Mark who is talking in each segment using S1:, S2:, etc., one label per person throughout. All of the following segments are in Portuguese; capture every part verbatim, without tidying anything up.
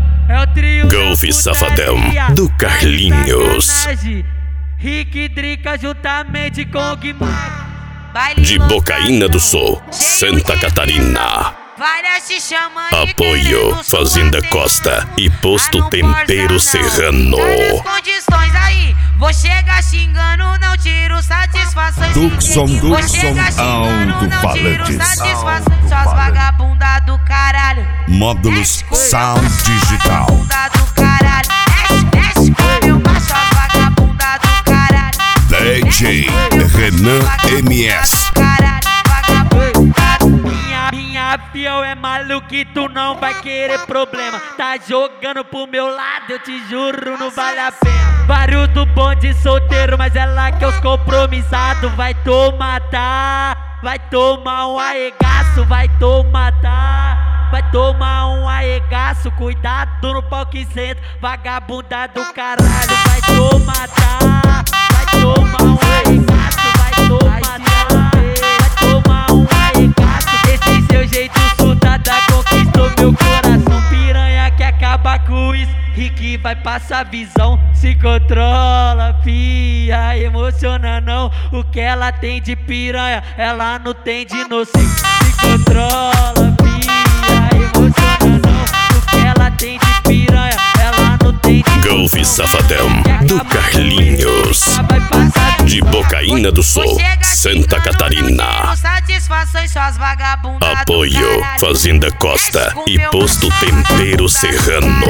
S1: o, é o trio
S2: Golf Safadão do Carlinhos.
S1: Rick Drica juntamente com o Guimar.
S2: De Bocaina do Sul, Santa Catarina. Apoio Fazenda Costa e Posto Tempero Serrano.
S3: Condições aí, vou chegar xingando, não tiro satisfação.
S4: Duxon, Duxon, alto-falantes.
S3: Suas vagabunda do caralho.
S4: Módulos Sound Digital. D J Renan M S.
S1: Minha, minha fiel é maluquito, não vai querer problema. Tá jogando pro meu lado, eu te juro, não vale a pena. Vários do bonde solteiro, mas é lá que os compromissados. Vai tomar, tá? Vai tomar um arregaço, vai tomar, tá? Vai tomar um arregaço, cuidado no pau que senta. Vagabunda do caralho, vai tomar, tá? Vai tomar um arregaço, vai tomar, tá? Vai tomar um arregaço. Esse seu jeito soldada conquistou meu coração. Piranha que acaba com isso, Rick vai passar visão. Se controla, fia, emociona não. O que ela tem de piranha, ela não tem de inocente. Se controla, fia, emociona não. O que ela tem de piranha, ela não tem de
S2: Golf Safadão do Carlinhos. De Bocaina do Sul, Santa Catarina. Apoio Fazenda Costa e Posto Tempero Serrano.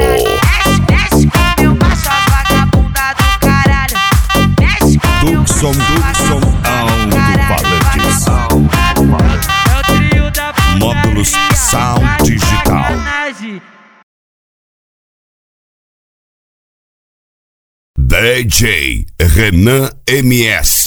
S4: Duxon, Duxon, alto-falantes. Módulos Sound Digital. D J Renan M S.